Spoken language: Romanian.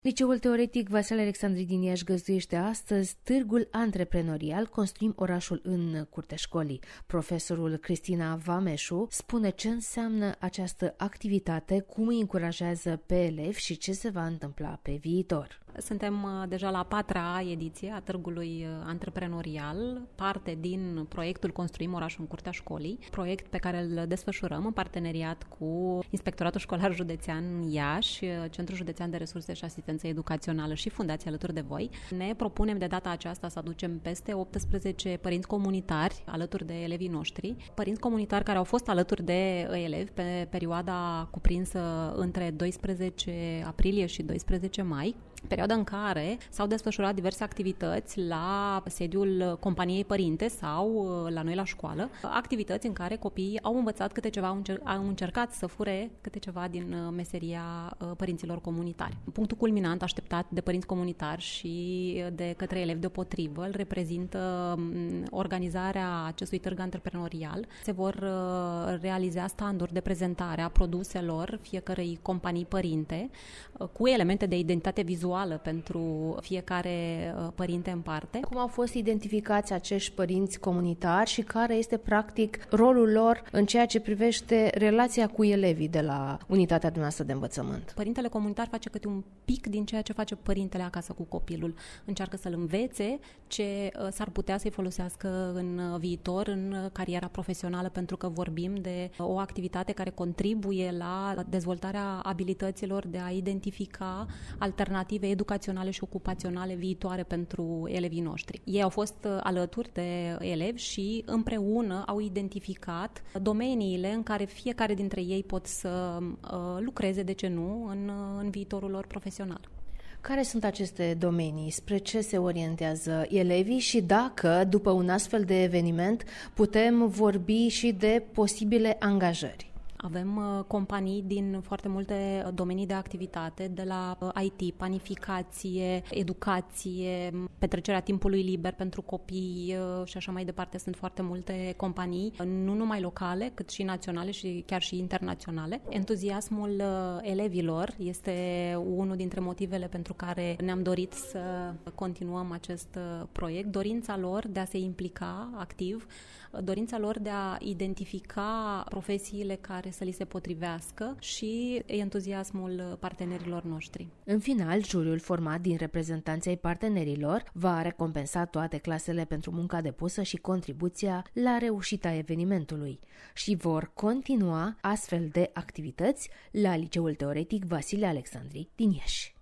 Liceul Teoretic Vasile Alexandri din Iași găzduiește astăzi Târgul Antreprenorial Construim orașul în curtea școlii. Profesorul Cristina Vameșu spune ce înseamnă această activitate, cum îi încurajează pe elevi și ce se va întâmpla pe viitor. Suntem deja la 4-a ediție a Târgului Antreprenorial, parte din proiectul Construim orașul în curtea școlii, proiect pe care îl desfășurăm în parteneriat cu Inspectoratul Școlar Județean Iași, Centrul Județean de Resurse și Asistență Educațională și Fundația Alături de Voi. Ne propunem de data aceasta să aducem peste 18 părinți comunitari alături de elevii noștri, părinți comunitari care au fost alături de elevi pe perioada cuprinsă între 12 aprilie și 12 mai, perioada în care s-au desfășurat diverse activități la sediul companiei părinte sau la noi la școală, activități în care copiii au învățat câte ceva, au încercat să fure câte ceva din meseria părinților comunitari. Punctul culminant așteptat de părinți comunitari și de către elevi deopotrivă îl reprezintă organizarea acestui târg antreprenorial. Se vor realiza standuri de prezentare a produselor fiecărei companii părinte cu elemente de identitate vizuală pentru fiecare părinte în parte. Cum au fost identificați acești părinți comunitari și care este practic rolul lor în ceea ce privește relația cu elevii de la unitatea dumneavoastră de învățământ? Părintele comunitar face câte un pic din ceea ce face părintele acasă cu copilul. Încearcă să-l învețe ce s-ar putea să-i folosească în viitor, în cariera profesională, pentru că vorbim de o activitate care contribuie la dezvoltarea abilităților de a identifica alternative educaționale și ocupaționale viitoare pentru elevii noștri. Ei au fost alături de elevi și împreună au identificat domeniile în care fiecare dintre ei pot să lucreze, de ce nu, în viitorul lor profesional. Care sunt aceste domenii? Spre ce se orientează elevii și dacă, după un astfel de eveniment, putem vorbi și de posibile angajări? Avem companii din foarte multe domenii de activitate, de la IT, panificație, educație, petrecerea timpului liber pentru copii și așa mai departe. Sunt foarte multe companii, nu numai locale, cât și naționale și chiar și internaționale. Entuziasmul elevilor este unul dintre motivele pentru care ne-am dorit să continuăm acest proiect. Dorința lor de a se implica activ, dorința lor de a identifica profesiile care să li se potrivească și entuziasmul partenerilor noștri. În final, juriul format din reprezentanții ai partenerilor va recompensa toate clasele pentru munca depusă și contribuția la reușita evenimentului și vor continua astfel de activități la Liceul Teoretic Vasile Alexandri din Iași.